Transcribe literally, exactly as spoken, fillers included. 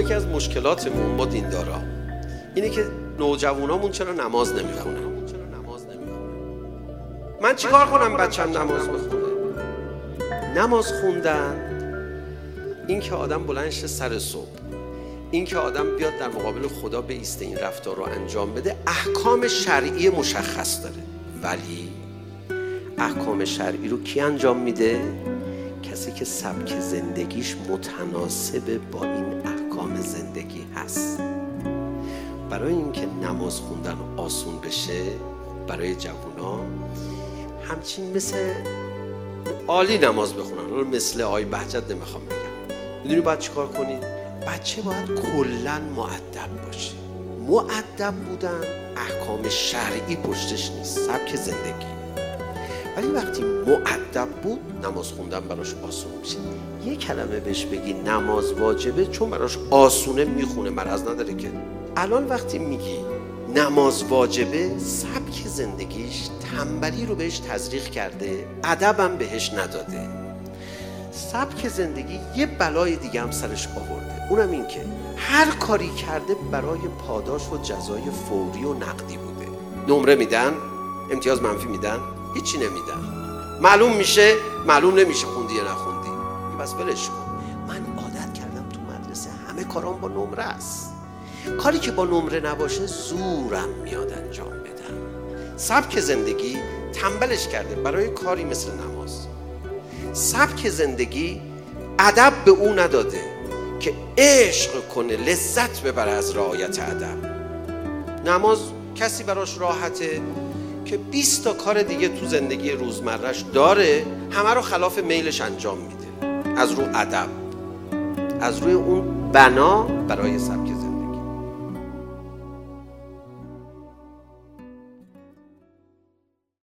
یکی از مشکلاتمون با دیندارا اینه که نوجوانامون چرا نماز نمیخونن. من چیکار کنم بچم نماز بخونه؟ نماز خوندن این که آدم بلند شه سر صبح، این که آدم بیاد در مقابل خدا بایسته، این رفتار رو انجام بده، احکام شرعی مشخص داره. ولی احکام شرعی رو کی انجام میده؟ کسی که سبک زندگیش متناسب با این احکام زندگی هست. برای اینکه نماز خوندن آسون بشه برای جوونا، همچین مثل عالی نماز بخونن، رو مثل آقای بهجت نمیخوام بگم. میدونی باید چیکار کنید؟ بچه باید کلن مؤدب باشه. مؤدب بودن احکام شرعی پشتش نیست، سبک زندگی. ولی وقتی مؤدب بود نماز خوندن براش آسون میشه. یه کلمه بهش بگی نماز واجبه، چون براش آسونه میخونه، مرض نداره که. الان وقتی میگی نماز واجبه، سبک زندگیش تنبلی رو بهش تزریق کرده، ادبم بهش نداده. سبک زندگی یه بلای دیگه هم سرش آورده، اونم این که هر کاری کرده برای پاداش و جزای فوری و نقدی بوده. نمره میدن، امتیاز منفی میدن، هیچی نمیدن. معلوم میشه، معلوم نمیشه خوندی یا نخوندی. بس ولش کن. من عادت کردم تو مدرسه همه کارام با نمره است. کاری که با نمره نباشه زورم میاد انجام بدم. سبک زندگی تنبلش کرده برای کاری مثل نماز. سبک زندگی ادب به او نداده که عشق کنه، لذت ببره از رعایت ادب. نماز کسی براش راحته که بیست تا کار دیگه تو زندگی روزمرهش داره، همه رو خلاف میلش انجام میده. از رو ادب، از روی اون بنا برای سبک